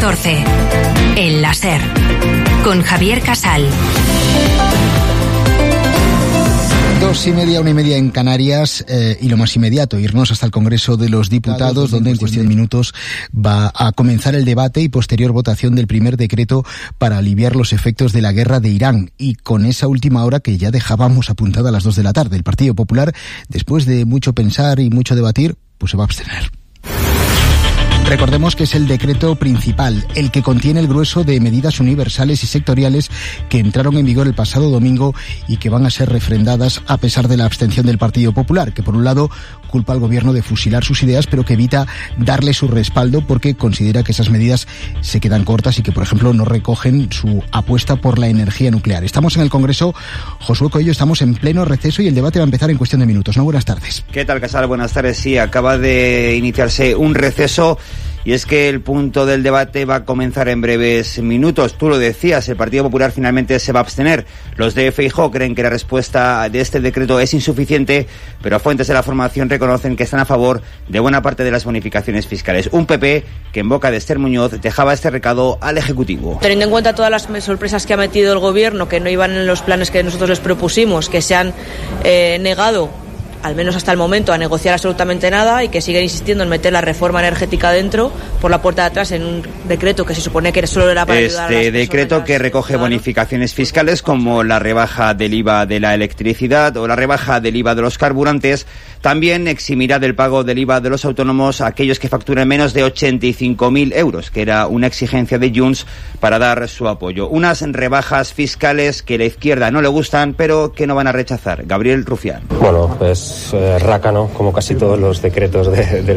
14. El láser. Con Javier Casal. 2:30, 1:30 en Canarias, y lo más inmediato, irnos hasta el Congreso de los Diputados, donde en cuestión de minutos va a comenzar el debate y posterior votación del primer decreto para aliviar los efectos de la guerra de Irán. Y con esa última hora que ya dejábamos apuntada a las 2 de la tarde, el Partido Popular, después de mucho pensar y mucho debatir, pues se va a abstener. Recordemos que es el decreto principal, el que contiene el grueso de medidas universales y sectoriales que entraron en vigor el pasado domingo y que van a ser refrendadas a pesar de la abstención del Partido Popular, que por un lado culpa al gobierno de fusilar sus ideas, pero que evita darle su respaldo porque considera que esas medidas se quedan cortas y que, por ejemplo, no recogen su apuesta por la energía nuclear. Estamos en el Congreso, Josué Coello, estamos en pleno receso y el debate va a empezar en cuestión de minutos, ¿no? Buenas tardes. ¿Qué tal, Casal? Buenas tardes. Sí, acaba de iniciarse un receso. Y es que el punto del debate va a comenzar en breves minutos. Tú lo decías, el Partido Popular finalmente se va a abstener. Los de Feijóo creen que la respuesta de este decreto es insuficiente, pero fuentes de la formación reconocen que están a favor de buena parte de las bonificaciones fiscales. Un PP que en boca de Esther Muñoz dejaba este recado al Ejecutivo. Teniendo en cuenta todas las sorpresas que ha metido el Gobierno, que no iban en los planes que nosotros les propusimos, que se han negado, al menos hasta el momento, a negociar absolutamente nada y que siguen insistiendo en meter la reforma energética dentro, por la puerta de atrás, en un decreto que se supone que solo era para ayudar a las personas. Este decreto que recoge bonificaciones fiscales como la rebaja del IVA de la electricidad o la rebaja del IVA de los carburantes, también eximirá del pago del IVA de los autónomos a aquellos que facturen menos de 85.000 euros, que era una exigencia de Junts para dar su apoyo. Unas rebajas fiscales que a la izquierda no le gustan, pero que no van a rechazar. Gabriel Rufián. Bueno, pues rácano, como casi todos los decretos del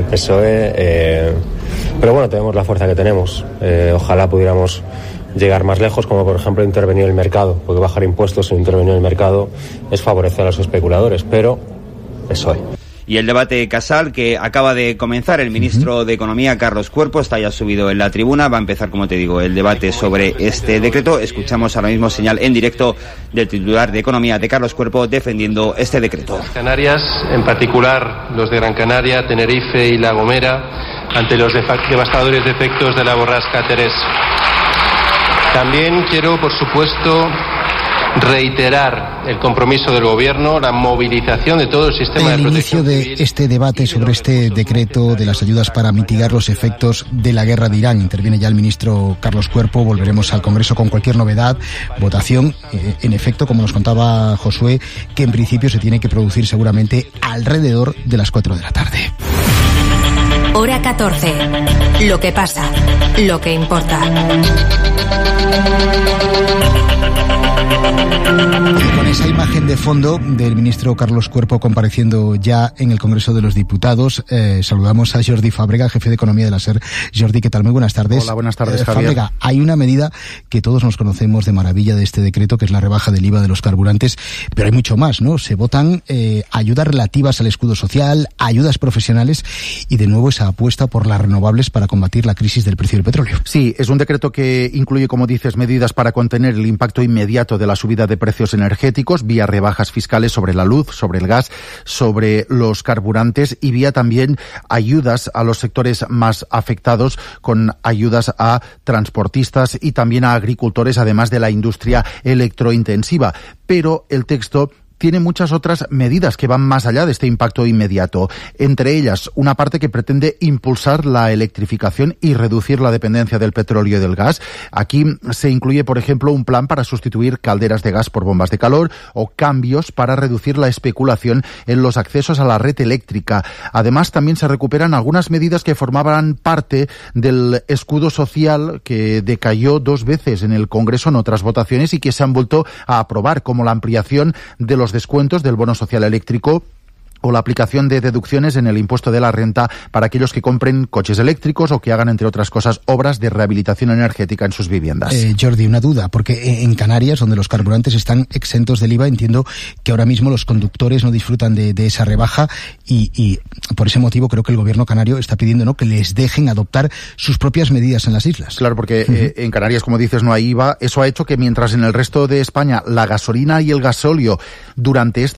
PSOE, pero bueno, tenemos la fuerza que tenemos. Ojalá pudiéramos llegar más lejos, como por ejemplo intervenir el mercado, porque bajar impuestos sin intervenir el mercado es favorecer a los especuladores, pero PSOE. Y el debate, Casal, que acaba de comenzar. El ministro de Economía, Carlos Cuerpo, está ya subido en la tribuna. Va a empezar, como te digo, el debate sobre este decreto. Escuchamos ahora mismo señal en directo del titular de Economía, de Carlos Cuerpo, defendiendo este decreto. Canarias, en particular los de Gran Canaria, Tenerife y La Gomera, ante los devastadores efectos de la borrasca Teresa. También quiero, por supuesto, reiterar el compromiso del Gobierno, la movilización de todo el sistema de protección civil. El inicio de este debate sobre este decreto de las ayudas para mitigar los efectos de la guerra de Irán. Interviene ya el ministro Carlos Cuerpo. Volveremos al Congreso con cualquier novedad. Votación, en efecto, como nos contaba Josué, que en principio se tiene que producir seguramente alrededor de las 4 de la tarde. Hora 14. Lo que pasa, lo que importa. Y con esa imagen de fondo del ministro Carlos Cuerpo compareciendo ya en el Congreso de los Diputados, saludamos a Jordi Fàbrega, jefe de Economía de la SER. Jordi, ¿qué tal? Muy buenas tardes. Hola, buenas tardes, Javier. Fàbrega, hay una medida que todos nos conocemos de maravilla de este decreto, que es la rebaja del IVA de los carburantes, pero hay mucho más, ¿no? Se votan ayudas relativas al escudo social, ayudas profesionales y de nuevo esa apuesta por las renovables para combatir la crisis del precio del petróleo. Sí, es un decreto que incluye, como dices, medidas para contener el impacto inmediato de la subida de precios energéticos, vía rebajas fiscales sobre la luz, sobre el gas, sobre los carburantes y vía también ayudas a los sectores más afectados, con ayudas a transportistas y también a agricultores, además de la industria electrointensiva. Pero el texto tiene muchas otras medidas que van más allá de este impacto inmediato. Entre ellas, una parte que pretende impulsar la electrificación y reducir la dependencia del petróleo y del gas. Aquí se incluye, por ejemplo, un plan para sustituir calderas de gas por bombas de calor o cambios para reducir la especulación en los accesos a la red eléctrica. Además, también se recuperan algunas medidas que formaban parte del escudo social que decayó 2 veces en el Congreso en otras votaciones y que se han vuelto a aprobar, como la ampliación de los descuentos del bono social eléctrico o la aplicación de deducciones en el impuesto de la renta para aquellos que compren coches eléctricos o que hagan, entre otras cosas, obras de rehabilitación energética en sus viviendas. Jordi, una duda, porque en Canarias, donde los carburantes están exentos del IVA, entiendo que ahora mismo los conductores no disfrutan de esa rebaja y por ese motivo creo que el gobierno canario está pidiendo, ¿no?, que les dejen adoptar sus propias medidas en las islas. Claro, porque en Canarias, como dices, no hay IVA. Eso ha hecho que mientras en el resto de España la gasolina y el gasóleo durante